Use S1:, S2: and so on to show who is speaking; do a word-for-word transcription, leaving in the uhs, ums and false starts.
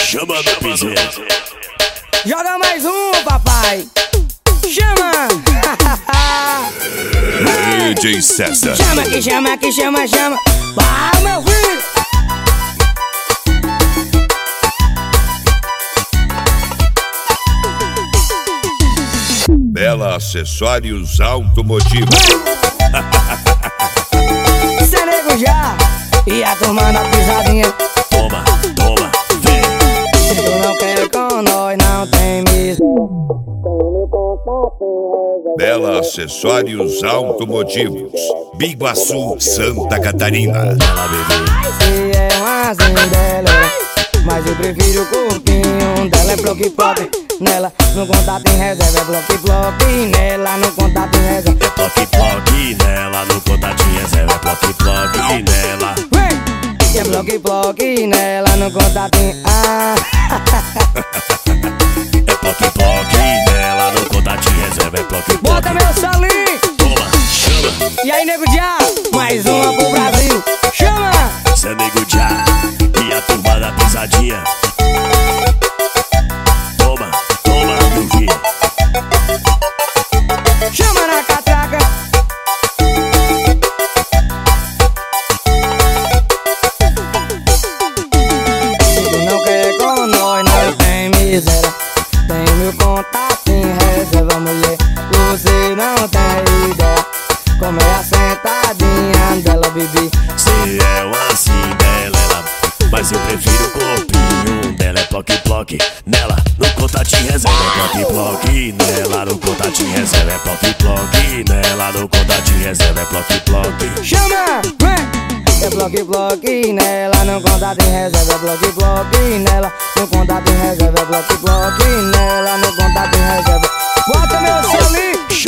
S1: Chama no piseiro.
S2: Joga mais um, papai. Chama.
S1: D J César.
S2: Chama que chama que chama, chama. Vai, meu filho.
S1: Bela Acessórios Automotivos.
S2: Cê nego já. E a turma na pisadinha.
S1: Toma, toma, vem.
S2: Se tu não quer com nós, não tem miséria.
S1: Bela Acessórios Automotivos. Biguaçu, Santa Catarina.
S2: Se é uma dela, mas eu prefiro o corpinho dela. É bloque bloque nela, no contato em reserva. É bloque bloque nela, no contato em reserva.
S1: É bloque bloque nela, no contato em reserva. É bloque bloque nela.
S2: É bloque bloque nela, no contato em ah.
S1: É bloque bloque nela, no contato em reserva. É bloque bloque.
S2: Bota meu salinho.
S1: Toma, chama.
S2: E aí, nego já, mais uma pro Brasil. Chama.
S1: Cê nego já. E a turma da pisadinha. Toma, toma, meu filho.
S2: Chama na catraca. Se tu não quer com nós, não tem miséria. Tem meu contato em reserva, mulher. Você não tem ideia como é a sentadinha dela, bebê.
S1: Se é uma Cinderela, mas eu prefiro o corpinho dela. É bloque bloque nela, no contatinho reserva. É bloque bloque nela, no contatinho reserva. É bloque bloque nela, no contatinho reserva. É bloque bloque.
S2: Chama, vem. É bloque bloque nela, no contato em reserva. É bloque bloque nela, no contato em reserva. É bloque bloque nela, no contato em reserva. Bota meu salinho.